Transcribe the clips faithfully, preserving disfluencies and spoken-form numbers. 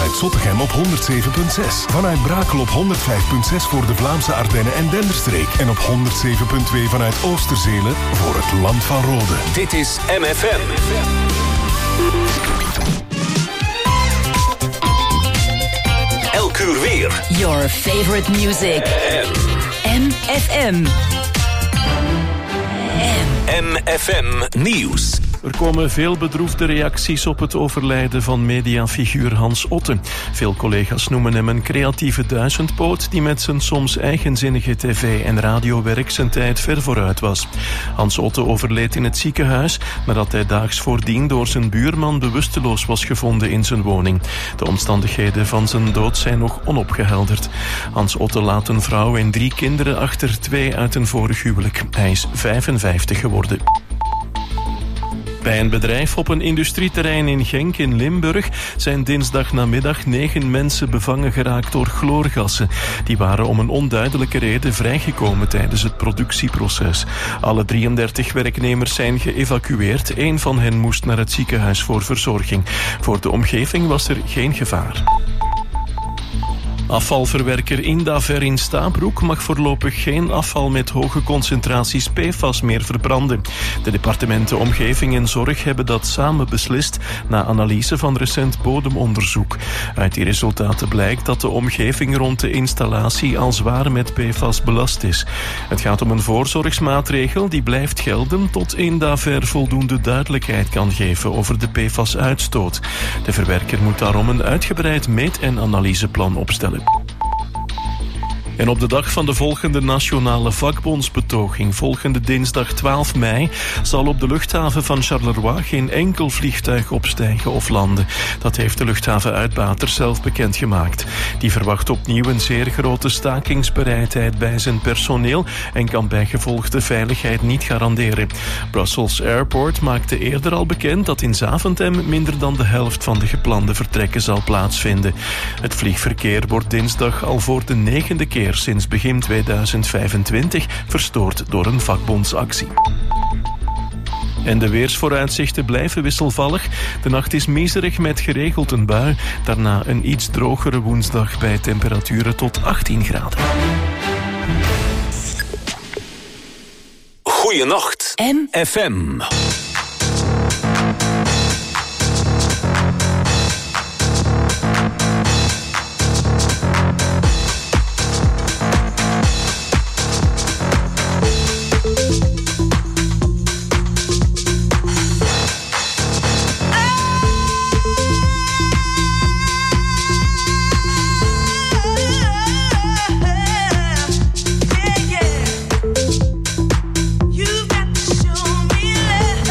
vanuit Zottegem op honderd zeven komma zes. Vanuit Brakel op honderd vijf komma zes voor de Vlaamse Ardennen en Denderstreek. En op honderd zeven komma twee vanuit Oosterzelen voor het Land van Rode. Dit is M F M. Elk uur weer. Your favorite music. M F M. M F M Nieuws. Er komen veel bedroefde reacties op het overlijden van mediafiguur Hans Otte. Veel collega's noemen hem een creatieve duizendpoot die met zijn soms eigenzinnige tv- en radiowerk zijn tijd ver vooruit was. Hans Otte overleed in het ziekenhuis nadat hij daags voordien door zijn buurman bewusteloos was gevonden in zijn woning. De omstandigheden van zijn dood zijn nog onopgehelderd. Hans Otte laat een vrouw en drie kinderen achter, twee uit een vorig huwelijk. Hij is vijfenvijftig geworden. Bij een bedrijf op een industrieterrein in Genk in Limburg zijn dinsdagnamiddag negen mensen bevangen geraakt door chloorgassen. Die waren om een onduidelijke reden vrijgekomen tijdens het productieproces. Alle drieëndertig werknemers zijn geëvacueerd. Eén van hen moest naar het ziekenhuis voor verzorging. Voor de omgeving was er geen gevaar. Afvalverwerker Indaver in Stabroek mag voorlopig geen afval met hoge concentraties P F A S meer verbranden. De departementen Omgeving en Zorg hebben dat samen beslist na analyse van recent bodemonderzoek. Uit die resultaten blijkt dat de omgeving rond de installatie al zwaar met P F A S belast is. Het gaat om een voorzorgsmaatregel die blijft gelden tot Indaver voldoende duidelijkheid kan geven over de P F A S-uitstoot. De verwerker moet daarom een uitgebreid meet- en analyseplan opstellen. En op de dag van de volgende nationale vakbondsbetoging, volgende dinsdag twaalf mei, zal op de luchthaven van Charleroi geen enkel vliegtuig opstijgen of landen. Dat heeft de luchthavenuitbater zelf bekendgemaakt. Die verwacht opnieuw een zeer grote stakingsbereidheid bij zijn personeel en kan bijgevolg de veiligheid niet garanderen. Brussels Airport maakte eerder al bekend dat in Zaventem minder dan de helft van de geplande vertrekken zal plaatsvinden. Het vliegverkeer wordt dinsdag al voor de negende keer sinds begin tweeduizend vijfentwintig verstoord door een vakbondsactie. En de weersvooruitzichten blijven wisselvallig. De nacht is miserig met geregeld een bui. Daarna een iets drogere woensdag bij temperaturen tot achttien graden. Goeienacht. M F M. You've got to show me love.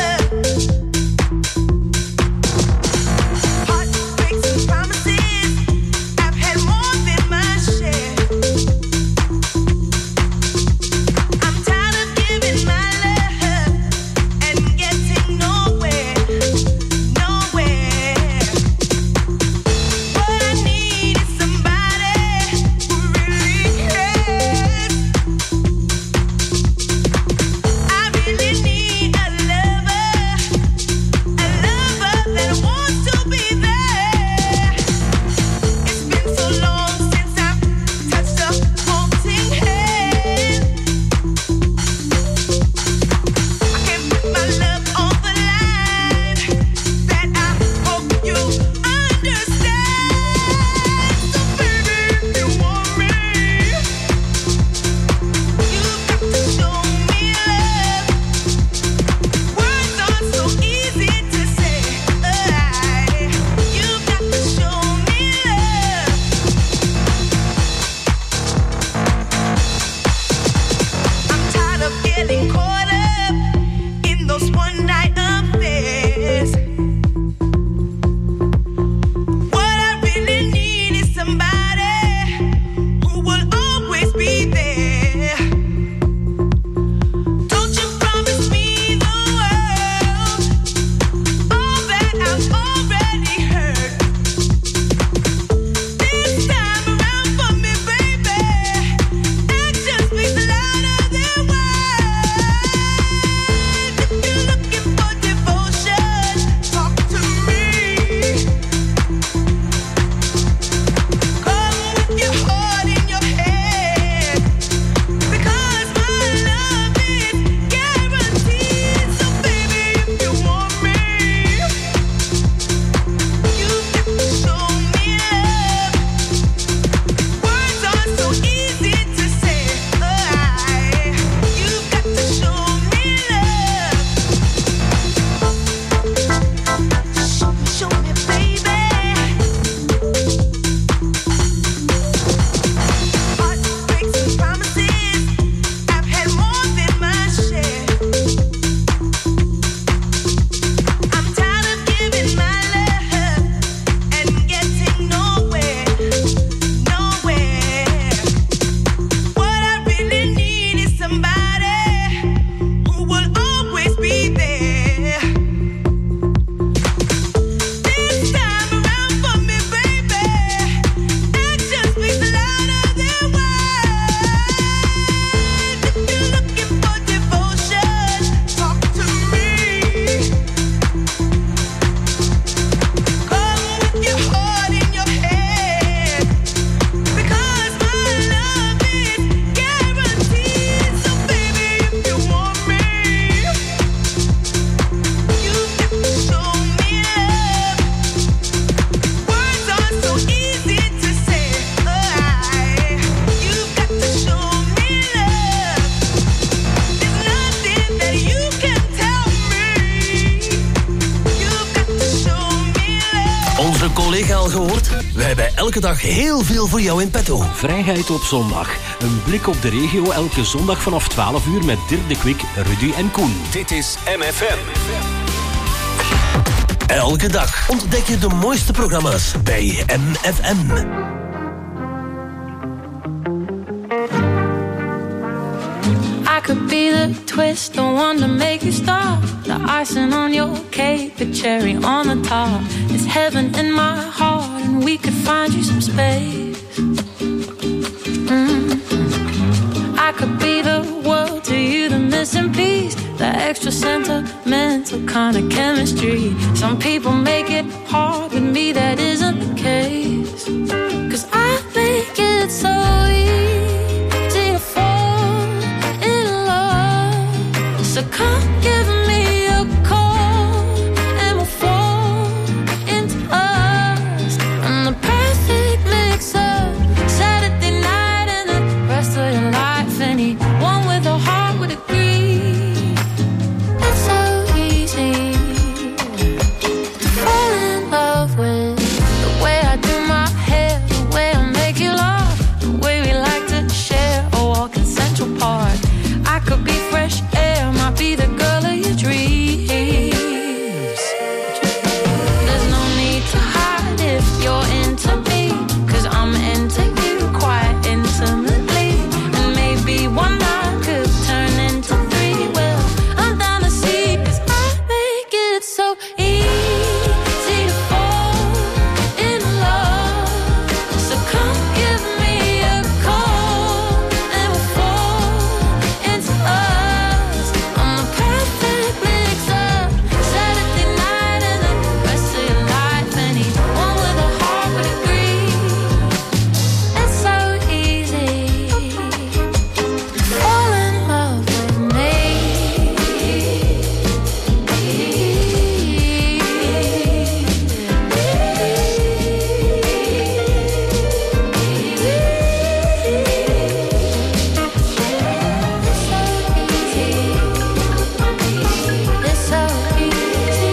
collega al gehoord? We hebben elke dag heel veel voor jou in petto. Vrijheid op zondag. Een blik op de regio elke zondag vanaf twaalf uur met Dirk de Kwik, Rudy en Koen. Dit is M F M. Elke dag ontdek je de mooiste programma's bij M F M. I could be the twist, the one to make you stop. The icing on your cake, the cherry on the top. It's heaven in my heart, and we could find you some space. Mm-hmm. I could be the world to you, the missing piece, the extra sentimental kind of chemistry. Some people make it hard, but me that isn't the case. 'Cause I make it so easy to fall in love. So come give me a call and we'll fall into us. I'm the perfect mix-up, Saturday night and the rest of your life. Anyone with a heart would agree. It's so easy to fall in love with the way I do my hair, the way I make you laugh, the way we like to share a walk in Central Park. I could be fresh air, might be the girl of your dreams. There's no need to hide if you're into me, 'cause I'm into you quite intimately. And maybe one night could turn into three. Well, I'm down to see, 'cause I make it so easy to fall in love. So come give me a call and we'll fall into us. I'm the perfect mix-up, Saturday night and the rest of your life. Anyone with a heart would agree. It's so easy to fall in love with me. It's so easy.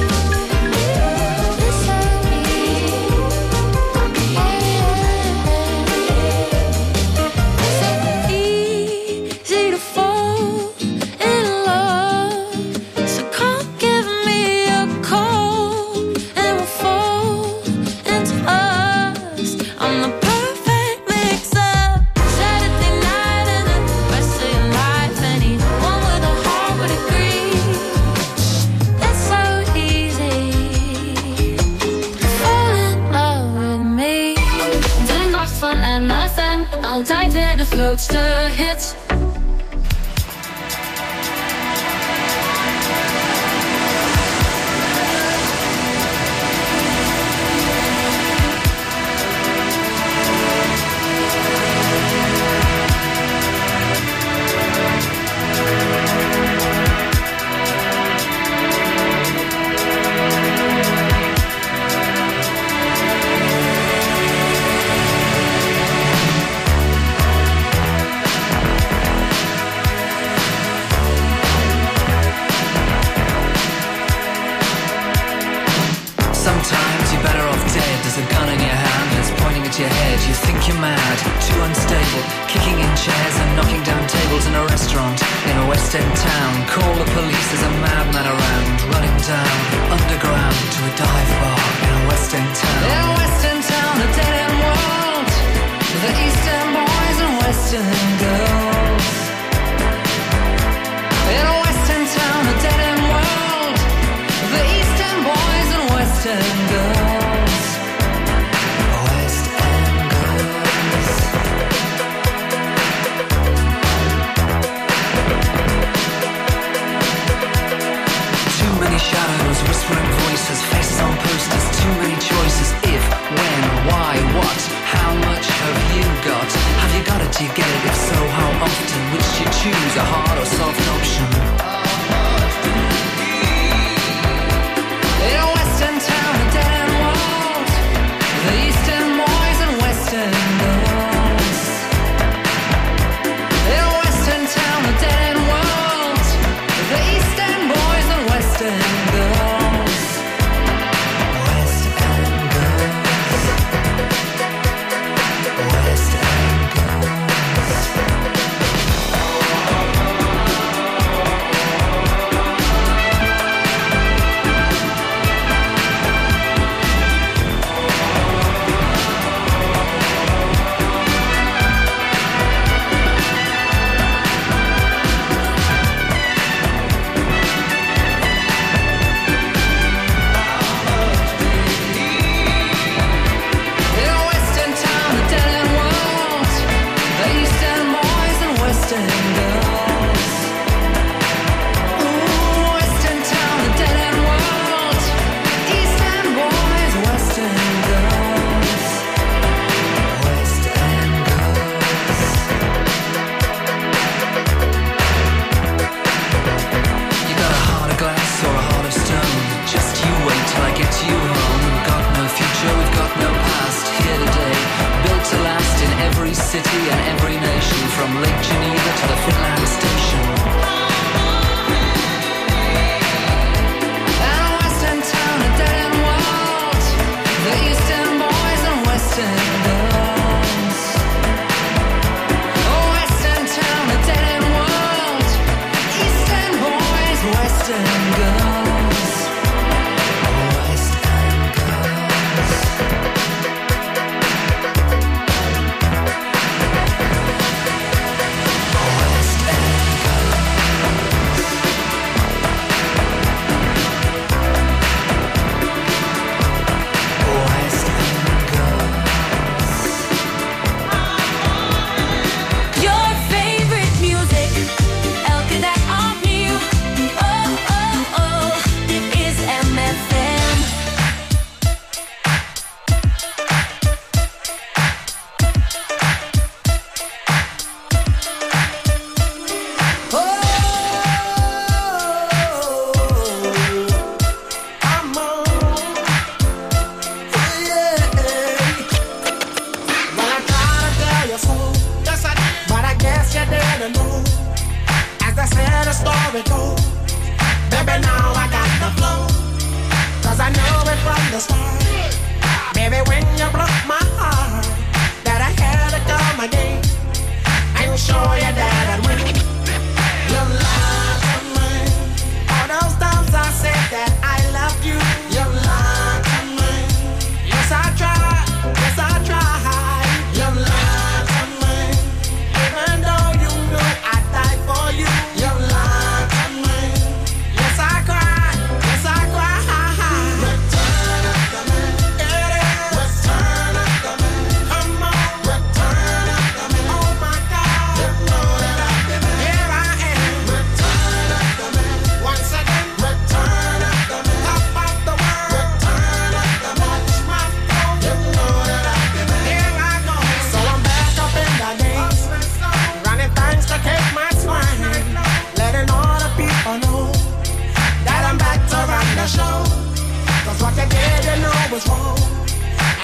It's so easy to fall in love. So come give me a call and we'll fall into us. I'm the perfect mix-up, Saturday night and the rest of your life. Anyone with a heart would agree. It's so easy to fall in love with me. Doing not fun and nothing. I'll dive in the floats to hits. Sometimes you're better off dead. There's a gun in your hand and it's pointing at your head. You think you're mad, too unstable, kicking in chairs and knocking down tables in a restaurant in a West End town. Call the police, there's a madman around, running down underground to a dive bar in a West End town. In a West End town, a dead end world, the East End boys and West End girls. In a West End town, a dead end world, the East End boys and West End girls. West End girls. Too many shadows, whispering voices, faces on posters, too many choices. If, when, why, what, how much have you got? Have you got it? Do you get it? If so,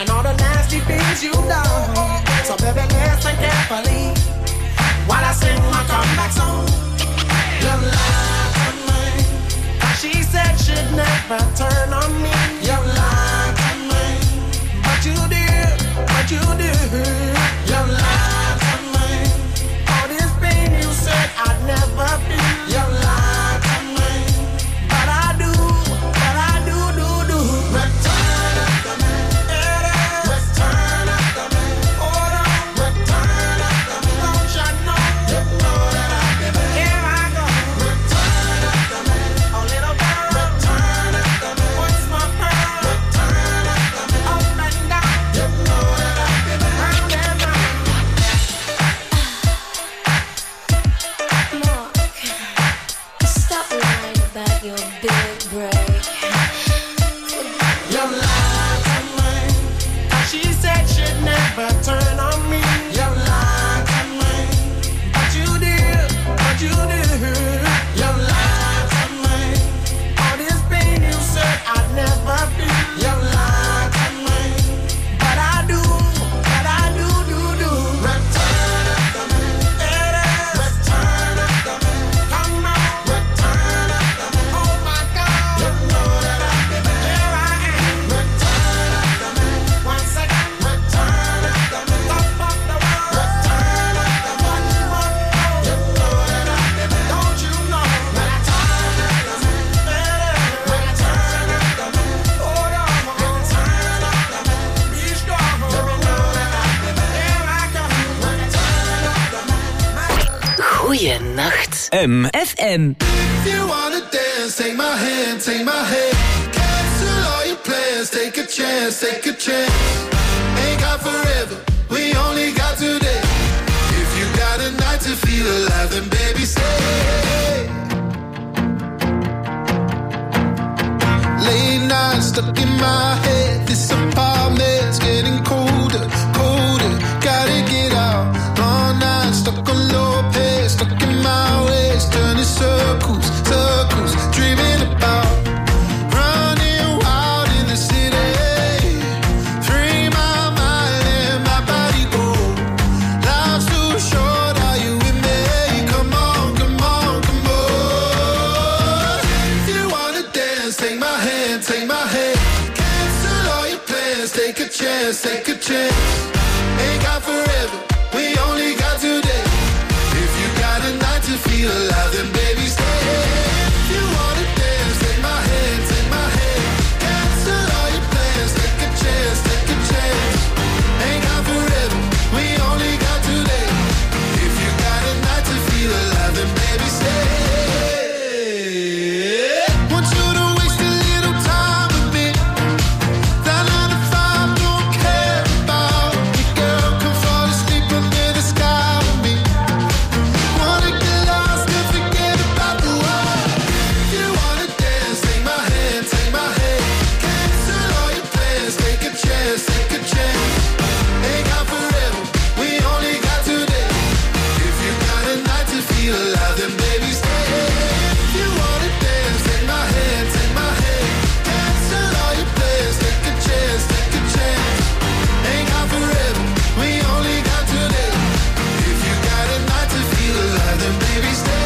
and all the nasty things you've done. So baby, listen carefully while I sing my comeback song. You lied to me. She said she'd never turn on me. You lied to me, but you did, but you did. You lied to me. All this pain you said I'd never feel. You lied to me, but I do, but I do, do, do. Return after me, return after me. Hold on, return after me. Don't you know? You know that I give it. Here I go. Return after me, a little girl. Return after me. What's my pearl? Return after me. Up and down. You know that I give it. Round and round. Mark, stop lying about your big break. You lied to me. She said she'd never turn on me. You lied to me, but you did, but you did. You lied to me. All this pain you said I'd never feel. You lied to me, but I do, but I do, do, do. Return after me, return after me. Come on, return after me. Oh my God, you know that I give it. Here I am. Return after me. Once again, return after me. Top of the world. Return after me. One more. You know that I give it. Don't you know? Return after me. Return after me. Hold on. Return after me. Be strong. You know that I give it. Here I come. Return after me. Goeienacht. M. F M. If you wanna dance, take my hand, take my hand. Cancel all your plans, take a chance, take a chance. Ain't got forever, we only got today. If you got a night to feel alive, then baby stay. Late nights stuck in my head, this apartment's getting colder, colder. Gotta get out, long nights stuck on low pace, stuck in my ways, turning circles, circles, dreaming about running wild in the city. Free my mind and my body go. Life's too short, are you with me? Come on, come on, come on. If you wanna dance, take my hand, take my hand. Cancel all your plans, take a chance, take a chance. Ain't got forever, we only got today. If you got a night to feel alive, then baby stay. If you wanna dance, take my hand, take my hand. Cancel all your plans, take a chance, take a chance. Ain't got forever, we only got today. If you got a night to feel alive, then baby stay. Want you to waste a little time with me. That nine to five don't care about me, girl. Come fall asleep under the sky with me. Wanna get lost and forget about the world. If you wanna dance, take my hand, take my hand. Cancel all your plans, take a chance, take a chance. Ain't got forever, we only got today. If you got a night to feel alive, then baby stay. If you wanna dance, take my hand, take my hand. Cancel all your plans, take a chance, take a chance. Ain't got forever, we only got today. If you got a night to feel alive, then baby stay.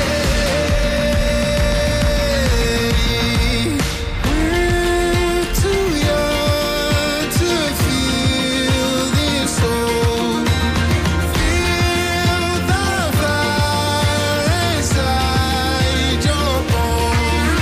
We're too young to feel this old. Feel the fire inside your bones.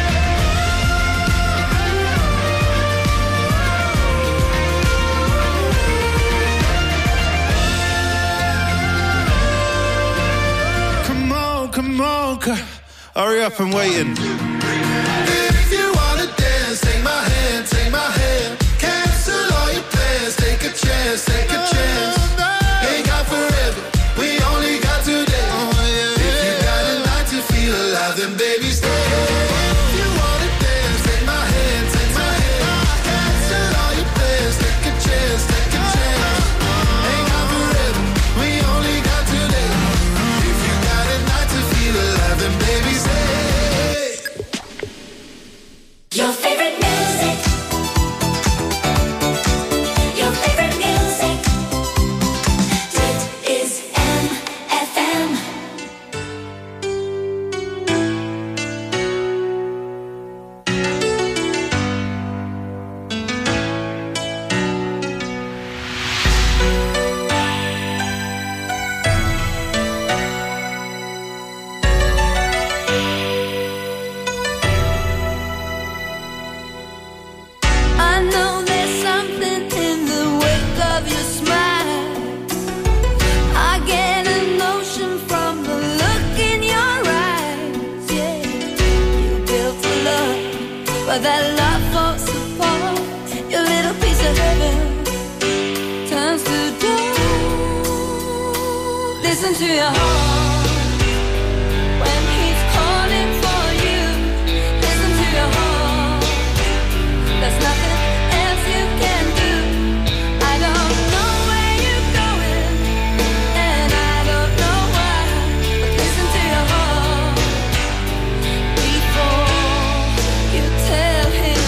Come on, come on, c- hurry up, I'm waiting. If you wanna dance, take my hand, take my hand. Cancel all your plans, take a chance, take a chance. Ain't got forever, we only got today. If you got a night to feel alive, then baby stay. If you wanna dance, take my hand, take my hand. Cancel all your plans, take a chance, take a chance. Ain't got forever, we only got today. If you got a night to feel alive, then baby stay. to your heart when he's calling for you. Listen to your heart. There's nothing else you can do. I don't know where you're going, and I don't know why. But listen to your heart before you tell him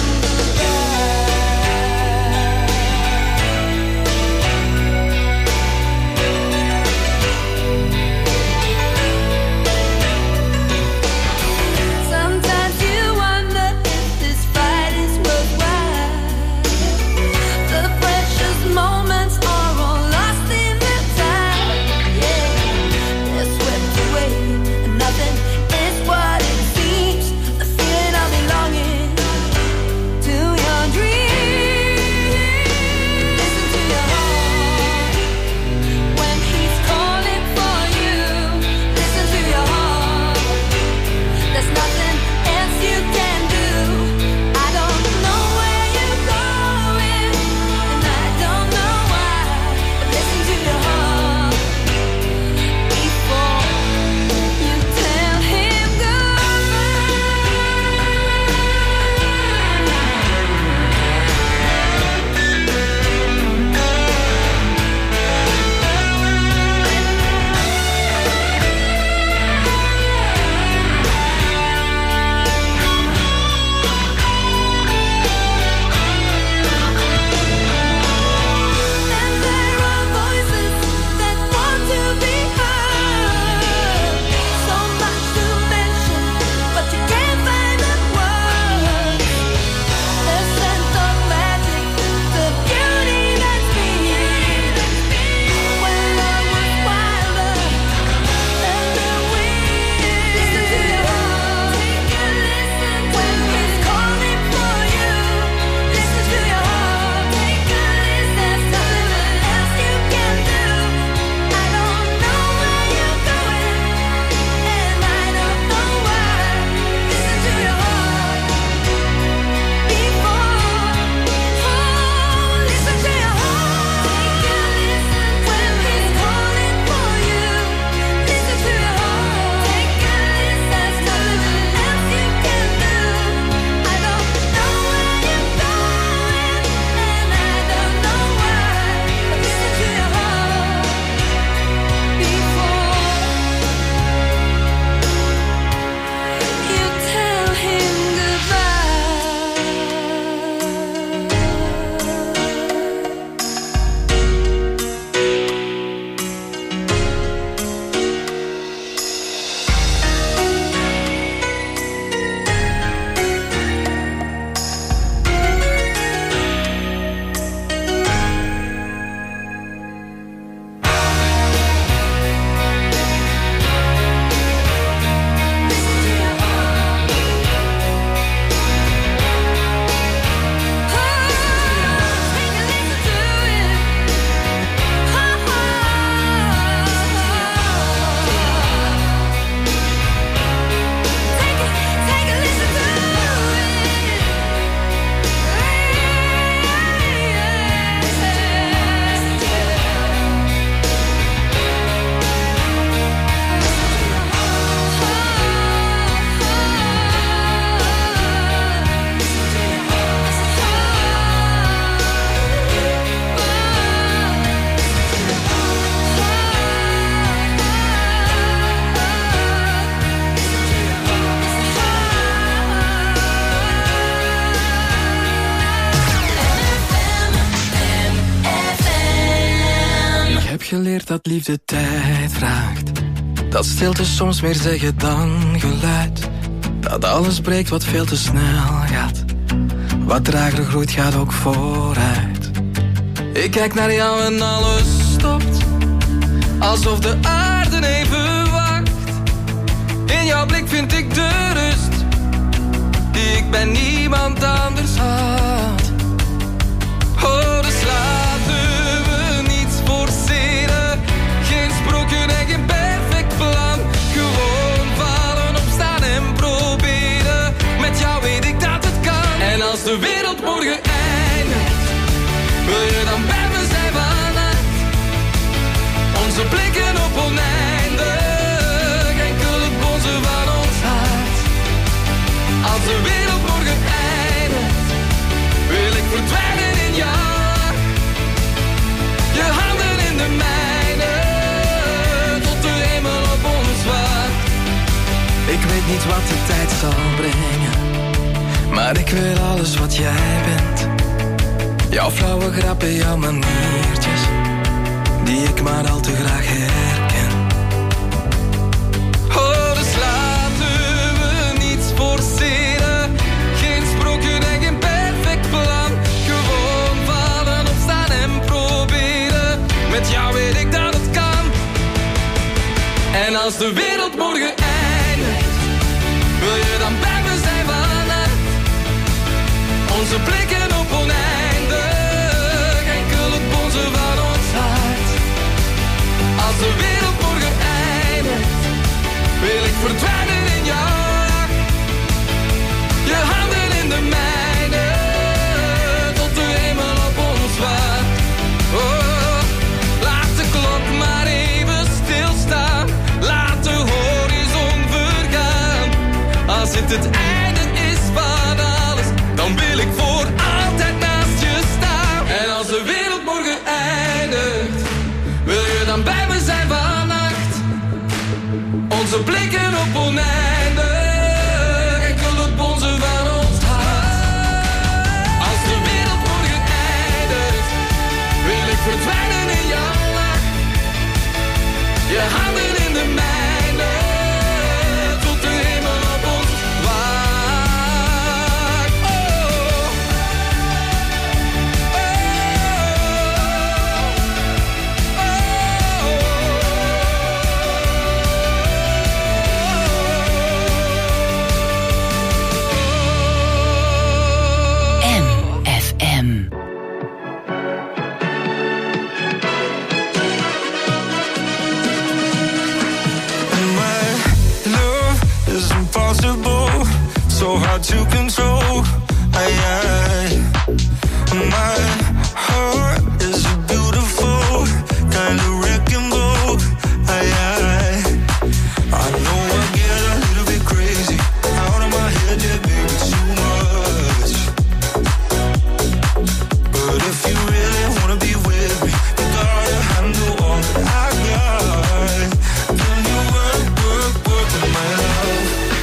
geleerd dat liefde tijd vraagt. Dat stilte soms meer zeggen dan geluid. Dat alles breekt wat veel te snel gaat. Wat trager groeit gaat ook vooruit. Ik kijk naar jou en alles stopt. Alsof de aarde even wacht. In jouw blik vind ik de rust die ik bij niemand anders had. Oh, dus laten we niets forceren. Geen sprookje en geen perfect plan. Gewoon vallen, opstaan en proberen. Met jou weet ik dat het kan. En als de wereld morgen eindigt, wil je dan bij me zijn vannacht? Onze blikken op oneindig. niet wat de tijd zal brengen, maar ik weet alles wat jij bent. Jouw flauwe grappen, jouw maniertjes, die ik maar al te graag herken. Oh, dus laten we niets forceren, geen sprookje en geen perfect plan. Gewoon vallen, opstaan en proberen, met jou weet ik dat het kan. En als de wereld morgen eindigt, wil je dan bij me zijn vannacht? Onze blikken op oneindig, enkel het bonzen van ons hart. Als de wereld morgen eindigt, wil ik verdwijnen in jouw lach. Je handen in de mijne, tot de hemel op ons wacht. Oh, laat de klok maar even stilstaan, laat de horizon vergaan. Als het het einde is van alles, dan wil ik voor altijd naast je staan. En als de wereld morgen eindigt, wil je dan bij me zijn vannacht? Onze blikken op oneindig, enkel het bonzen van ons hart. Als de wereld morgen eindigt, wil ik verdwijnen in jouw lach. Je handen in de mijne, tot de hemel op ons wacht. Oh, M F M. My love is impossible, so hard to control. I, I, my heart is a beautiful kind of wrecking ball. I, I, I know I get a little bit crazy, out of my head, yeah, baby, too much. But if you really wanna be with me, you gotta handle all that I got. Can you work, work, work with my love?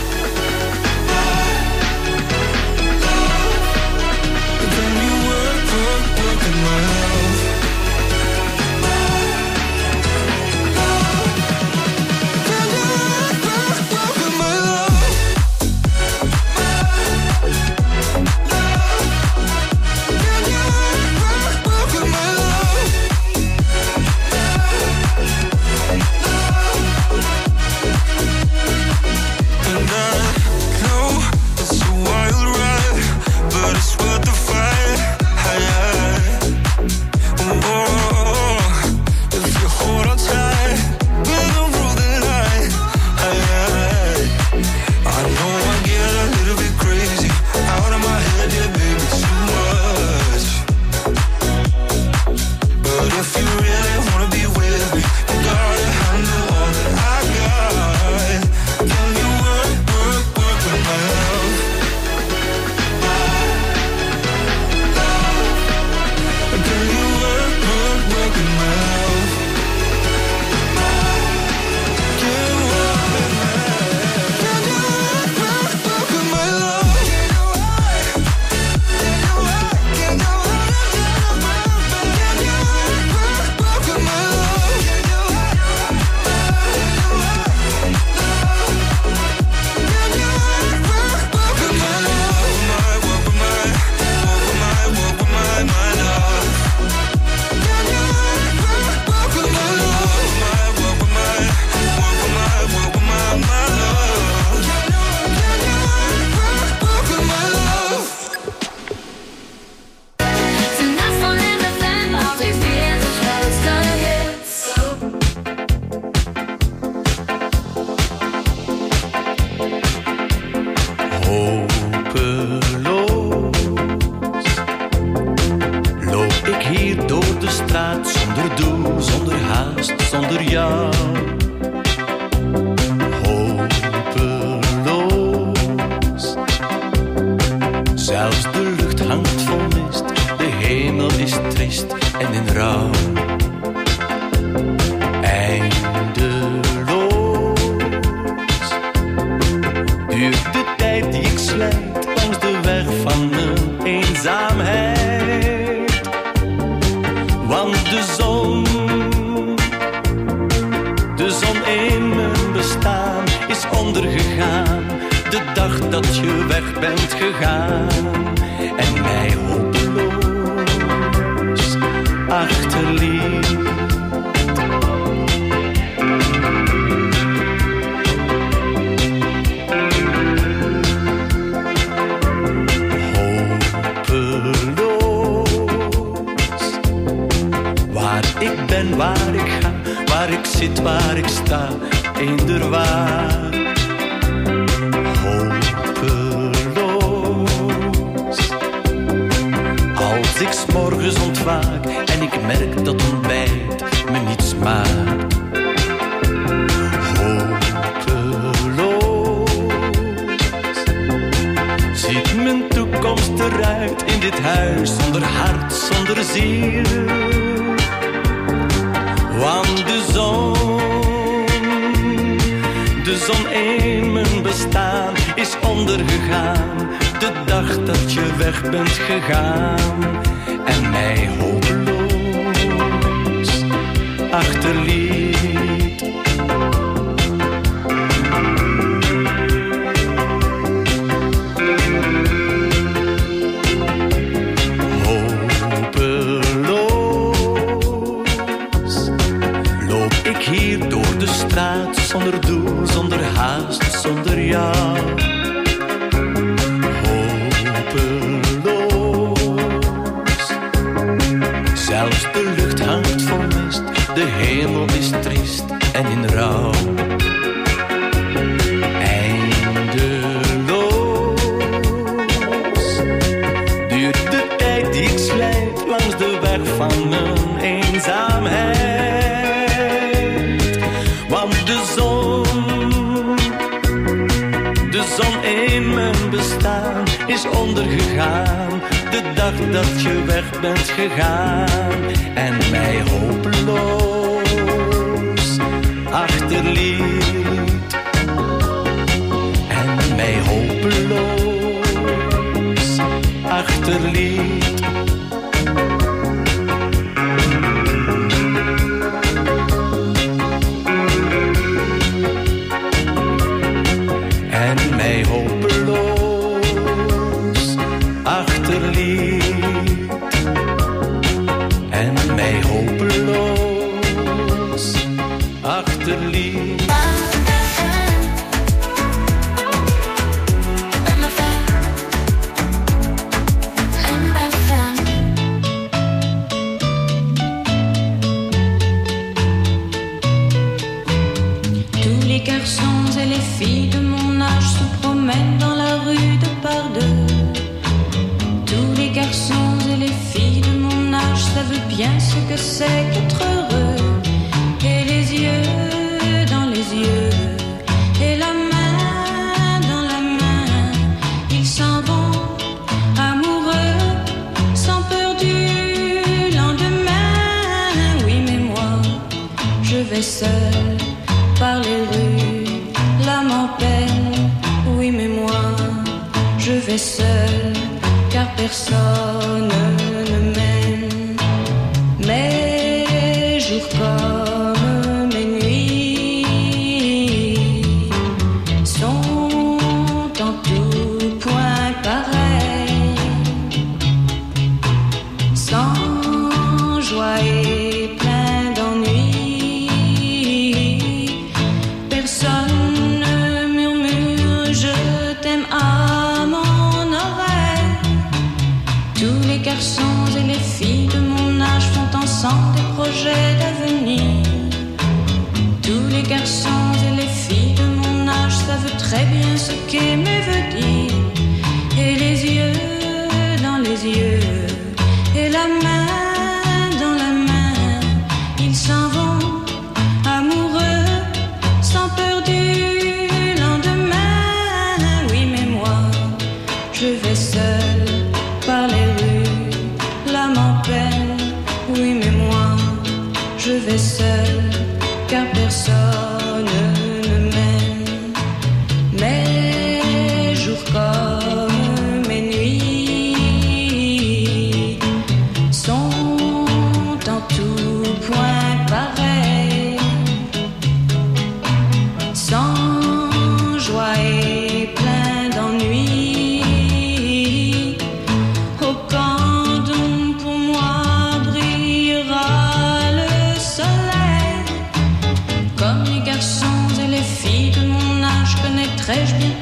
Can you work, work, work with my love? Can you work, work, work with my love? Can you work, work, work with my love? And I know it's a wild ride, but it's worth the fight. Aye, aye. Oh, if you hold on tight, we're gonna rule the night. Aye, aye. I know I get a little bit crazy, out of my head, yeah, baby, too much. But if you really wanna be with me, you gotta handle all that I got. Can you work, work, work with my love? Can you work, work, work with my love? Can you work with my love? Can you work, work, work with my love? Can you work? Can you work? Can you work? Can you work, work with my love? Can you work? Can you work, work with my love? My work with my, work with my, work with my, my love. Can you work, work with my love? My work with my, work with my, work with my, my love. Can you, can you work, work with my love? Tonight's on M F M, all these beats and shows gonna hit. Hopeloos loop ik hier door de straat zonder doel, zonder haast, zonder jou. Hopeloos, zelfs de lucht hangt vol mist, de hemel is trist en in rouw. Eindeloos slijt langs de weg van mijn eenzaamheid. Want de zon, de zon in mijn bestaan is ondergegaan. De dag dat je weg bent gegaan en mij hopeloos achterliet. Ik ben waar ik ga, waar ik zit, waar ik sta, eender waar. Hopeloos. Als ik 's morgens ontwaak en ik merk dat ontbijt me niets maakt. Hopeloos. Ziet mijn toekomst eruit in dit huis zonder hart, zonder ziel. Want de zon, de zon in mijn bestaan is ondergegaan. De dag dat je weg bent gegaan en mij hopeloos achterliet. Hier door de straat, zonder doel, zonder haast, zonder jou. Hopeloos. Zelfs de lucht hangt vol mist, de hemel is triest en in rouw. Eindeloos duurt de tijd die ik slijt langs de weg van mijn eenzaamheid. De zon, de zon in mijn bestaan is ondergegaan. De dag dat je weg bent gegaan en mij hopeloos achterliet. En mij hopeloos achterliet. Personne ne m'aime, mes jours comme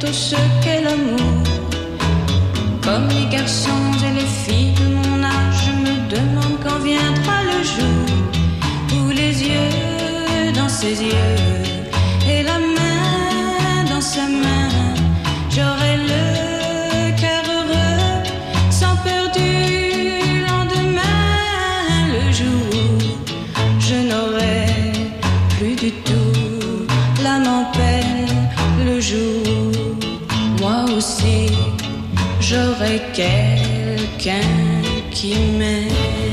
tout ce qu'est l'amour. Comme les garçons et les filles de mon âge, je me demande quand viendra le jour où les yeux dans ses yeux et la main dans sa main, j'aurai le cœur heureux sans peur du lendemain. Le jour où je n'aurai plus du tout l'âme en peine, le jour moi aussi j'aurai quelqu'un qui m'aime.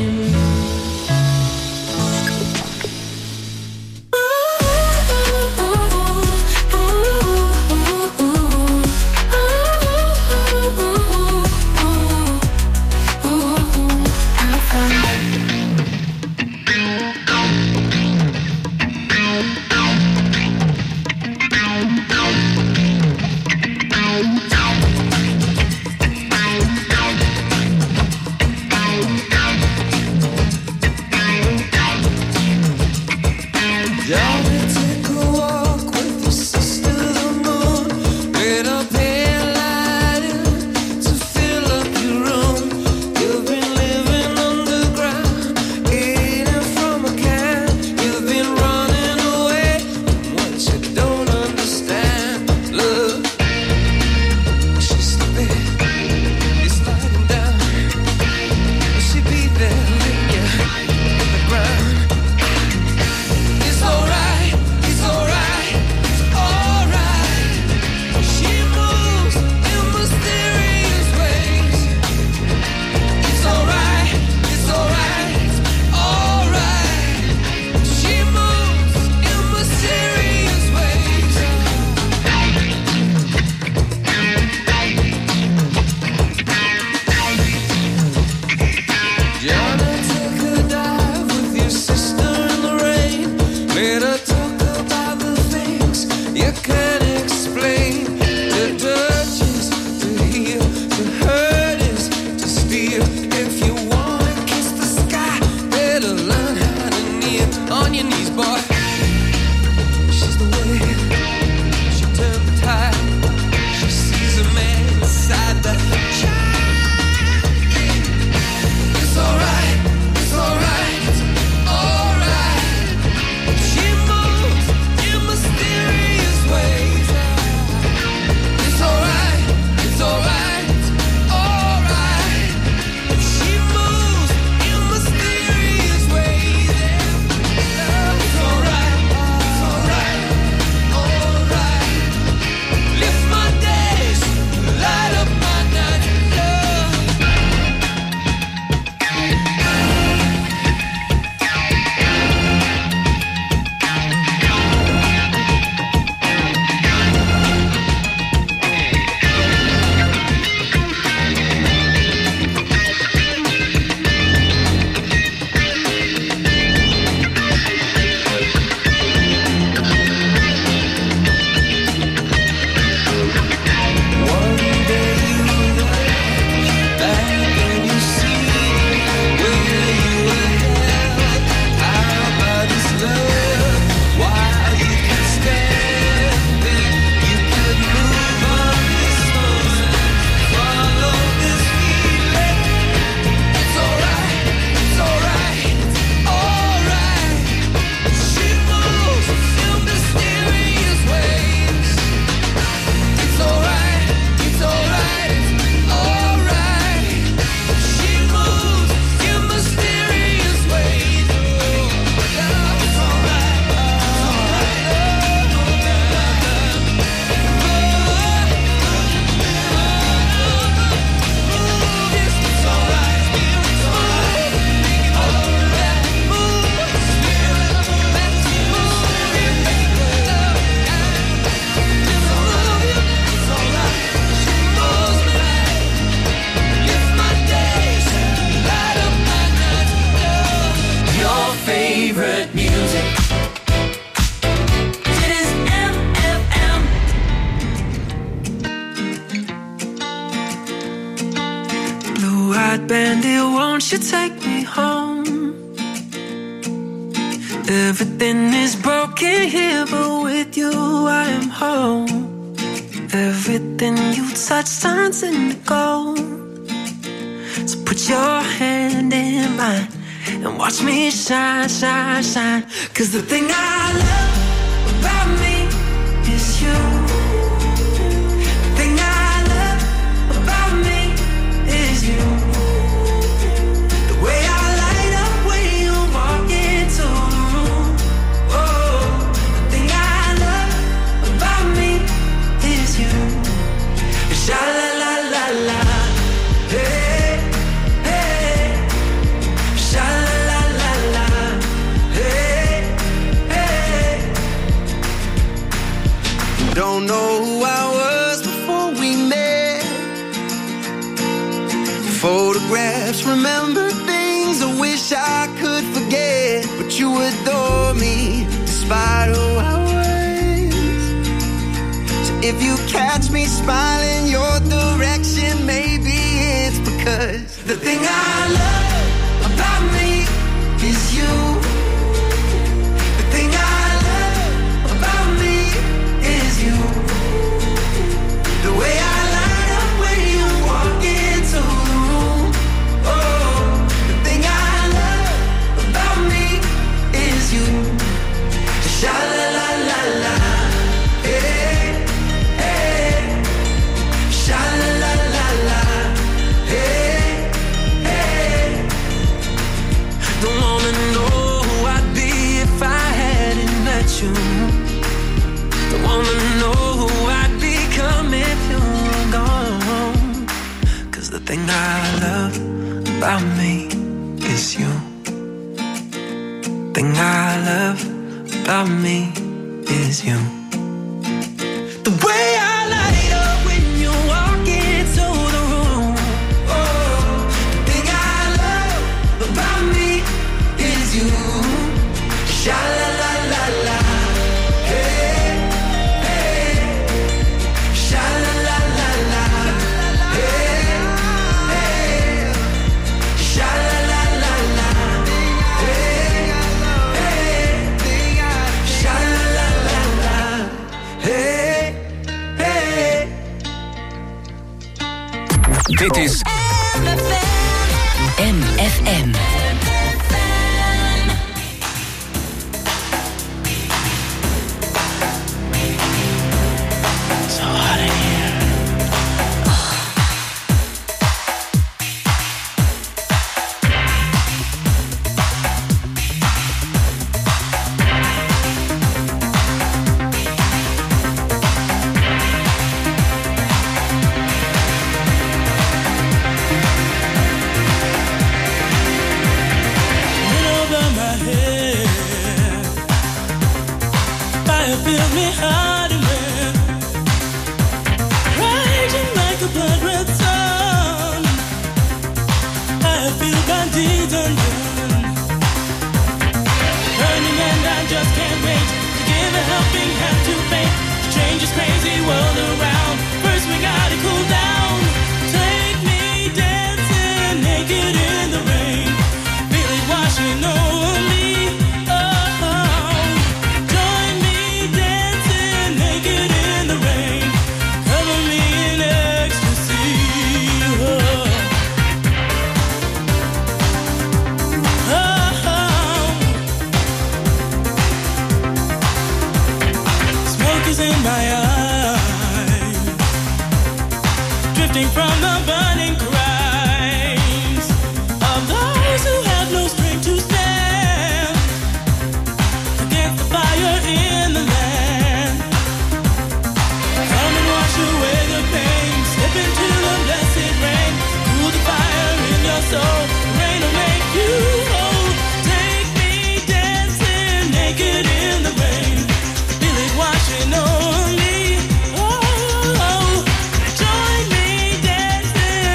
Blue-eyed bandit, won't you take me home? Everything is broken here, but with you I am home. Everything you touch turns into gold. So put your hand in mine and watch me shine, shine, shine. Cause the thing I love about me is you. The thing I love about me is you. The way I light up when you walk into the room. Oh, the thing I love about me is you. Sha la la la la, hey, hey. Sha la la la la, hey, hey. Don't know who I was before we met. Photographs, remember things I wish I could forget. But you adore me despite who I was. So if you catch me smiling your direction, maybe it's because the thing I love about me is you. The thing I love about me is you. The way I light up when you walk into the room. Oh, the thing I love about me is you. Sha la la la la, hey, hey. Sha la la la la, hey, hey. Don't wanna know who I'd be if I hadn't met you. Don't wanna know who I'd become if you were gone. Cause the thing I love about me is you. Thing I love about me is you. The way I light up when you walk into the room. Oh, the thing I love about me is you. Sha la la la la, hey, hey. Sha la la la la, hey, hey. Sha la la la la, hey, hey. Sha la la la la, hey, hey. Dit is M F M. So hot in here. Over my head, fire fills me hard and red, raging like a blood red sun. I feel bandits undone, burning and I just can't wait to give a helping hand to fate. To change this crazy world around. First we gotta cool down. Take me dancing naked in the rain. Feel it washing over me. Oh, join me dancing naked in the rain. Cover me in ecstasy. Oh, oh. Smoke is in my eyes, drifting from the burning cries of those who have no strength to stand against the fire in the land. Come and wash away the pain, step into the blessed rain, cool the fire in your soul. Rain will make you whole. Take me dancing naked in the rain. Feel it washing over me. Oh, join me dancing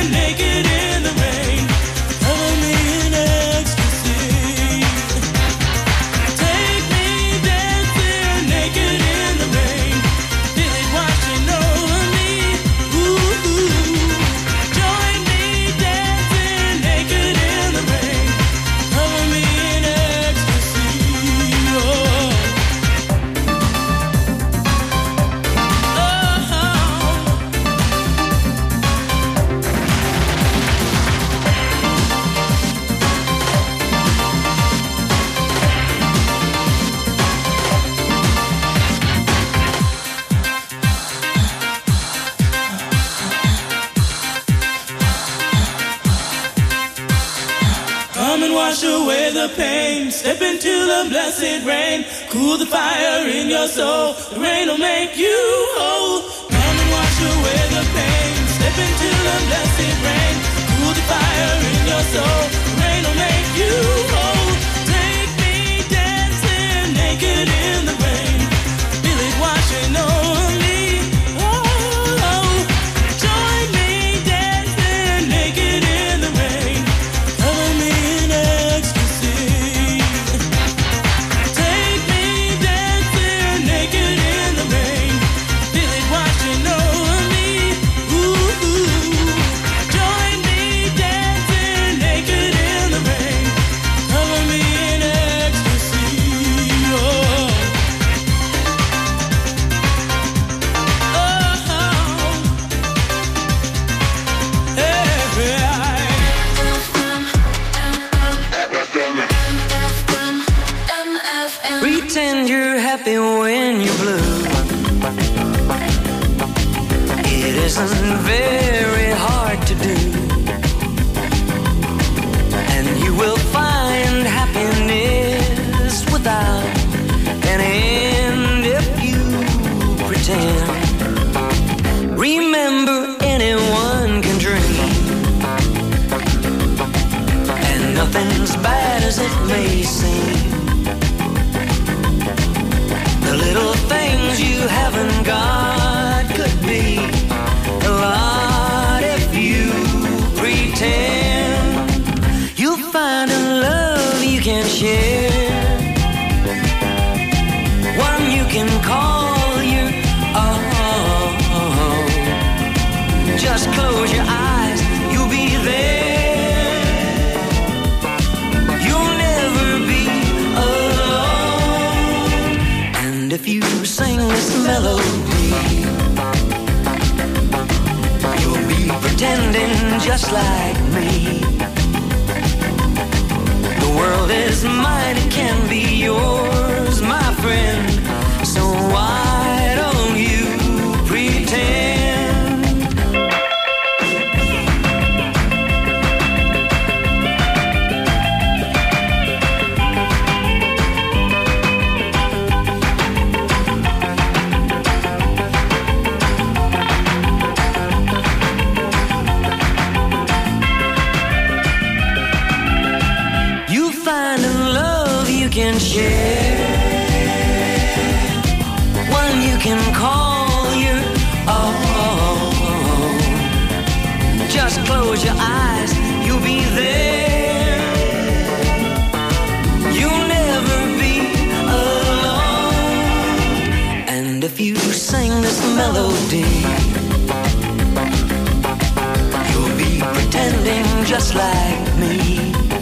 the pain. Step into the blessed rain. Cool the fire in your soul. The rain will make you whole. Come and wash away the pain. Step into the blessed rain. Cool the fire in your soul. The rain will make you whole. Take me dancing naked in the rain. Feel it washing over me. Pretend you're happy when you're blue. It isn't very hard to do, and you will find happiness without an end if you pretend. Remember, anyone can dream, and nothing's bad as it may seem. The little things you haven't got could be a lot if you pretend. You'll find a love you can share, one you can call your own. Just close your eyes, you'll be there. You'll never be alone. And if you sing this melody, you'll be pretending just like me. The world is mine, it can be yours, my friend. So why don't you pretend? Can share, one you can call your own. Just close your eyes, you'll be there. You'll never be alone. And if you sing this melody, you'll be pretending just like me.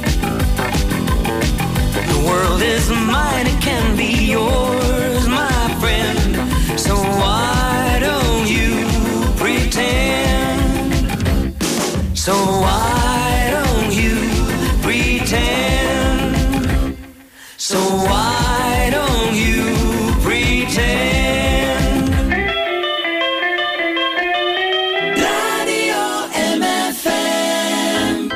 The world is mine, it can be yours, my friend. So why don't you pretend? So why don't you pretend? So why don't you pretend? Radio M F M.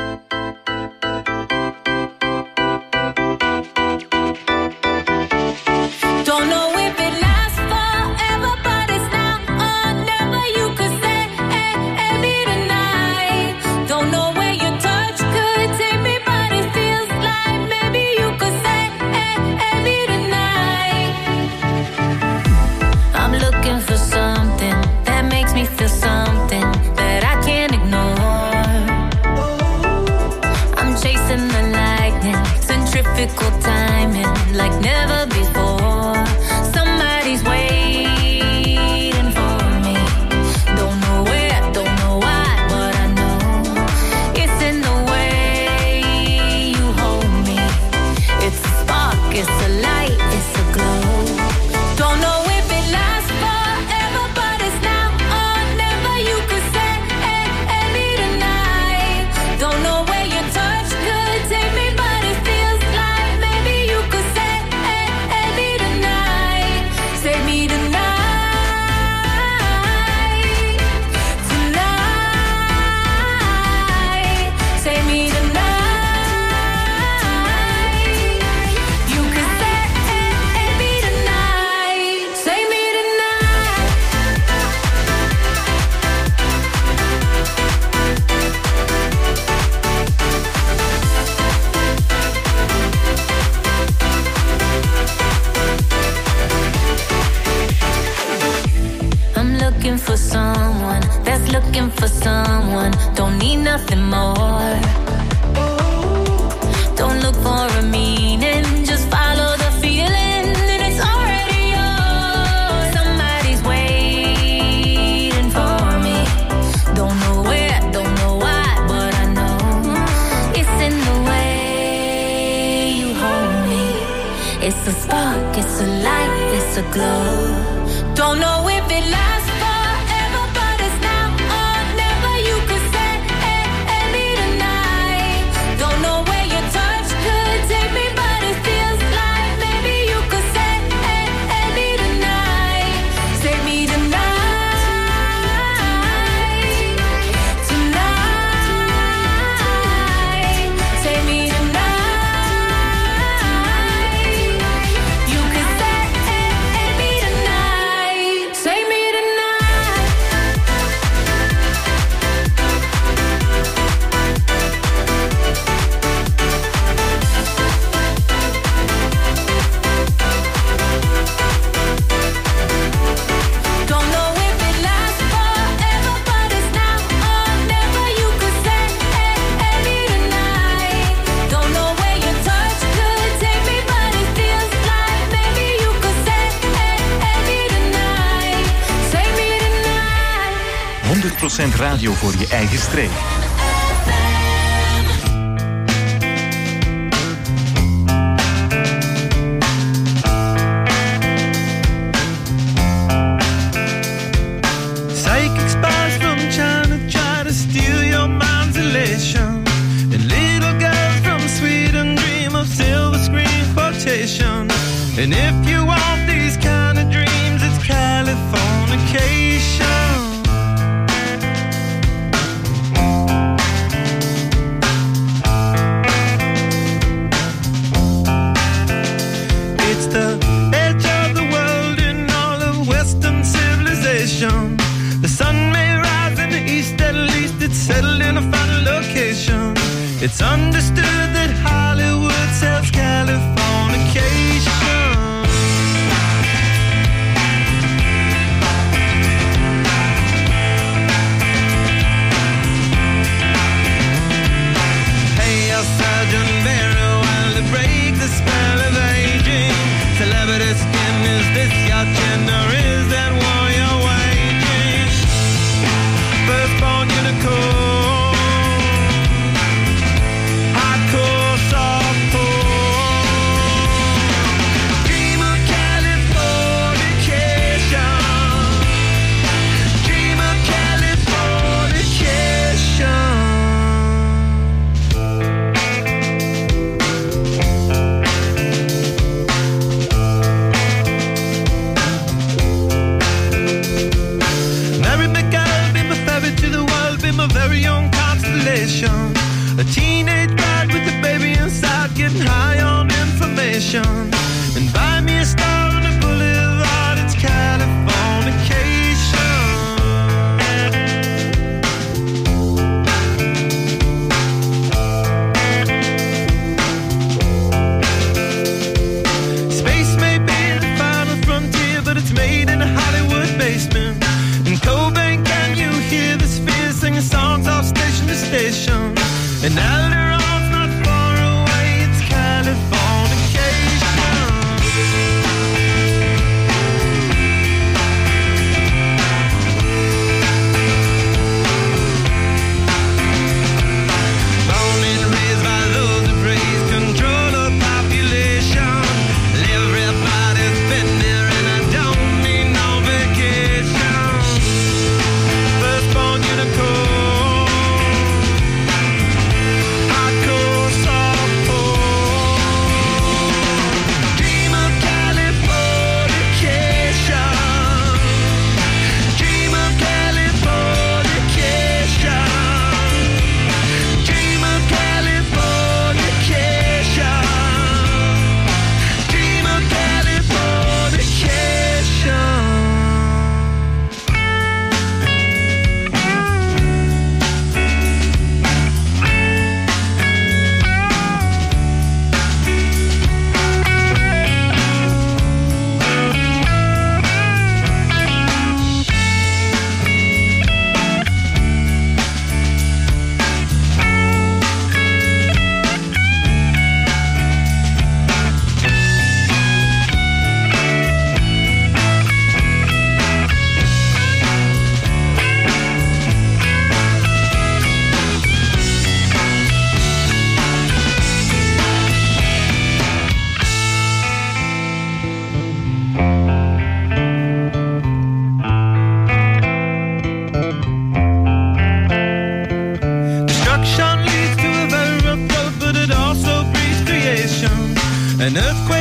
Timing like never before. Somebody's waiting for me. Don't know where, don't know why, but I know it's in the way you hold me. It's a spark, it's a light, it's a glow. Don't know if it lasts forever, but it's now or never. You could say, hey, hey, me tonight. Don't know where your touch could take me, but it feels like maybe you could say, hey, hey, me tonight. Say me tonight. Tonight. Say me tonight. someone, don't need nothing more. Don't look for a meaning, just follow the feeling, and it's already yours. Somebody's waiting for me. Don't know where, don't know why, but I know it's in the way you hold me. It's a spark, it's a light, it's a glow. Don't know if it lasts forever, but it's now or never. You could say, hey, hey, me tonight. Don't know where your touch could take me, but it feels like maybe you could say, hey, hey, me tonight. Say me tonight. Tonight. Say me tonight. You could say, hey, hey, me tonight. Say me don't know if it lasts forever, but it's now or never. You could say, hey, hey, me tonight. Don't know where your touch could take me, but it feels like maybe you could say, hey, hey, me tonight. Say me tonight. honderd procent radio voor je eigen streek. Psychic spies from China try to steal your mind's elation. And little girls from Sweden dream of silver screen quotation. And if you want these kind of dreams, it's Californication. It's the edge of the world in all of Western civilization. The sun may rise in the east, at least it's settled in a final location. It's understood that Hollywood sells Californication. Pay your surgeon very well to break the spell of aging. Celebrity skin, is this your gender? Is that war you're waging? Firstborn unicorn, hardcore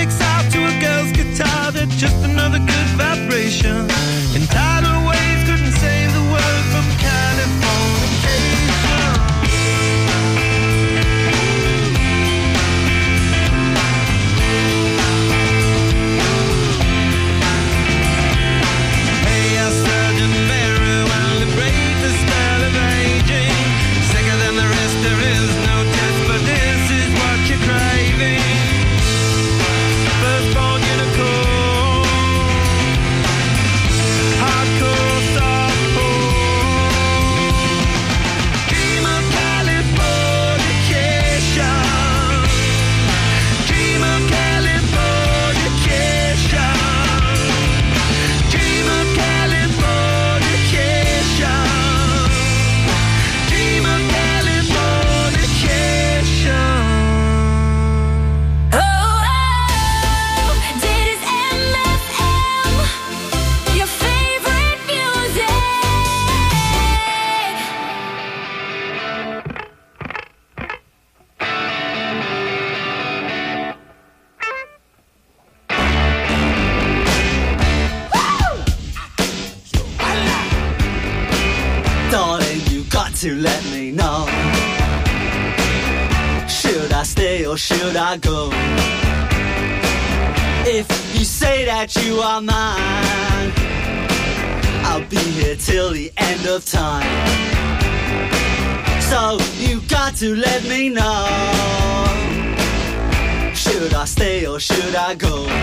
takes out to a girl's guitar. They're just another good vibration. And tidal waves couldn't save the world from Californication. Hey, I Sergeant Mary, while the break the spell of aging. Sicker than the rest, there is no test, but this is what you're craving. Firstborn unicorn, hardcore softcore. Dream of Californication. Dream of Californication. Dream of Californication. Dream of Californication. Oh, oh, dit is M F M, your favorite music. Darling, you got to let me know. Should I stay or should I go? If you say that you are mine, I'll be here till the end of time. So you got to let me know. Should I stay or should I go?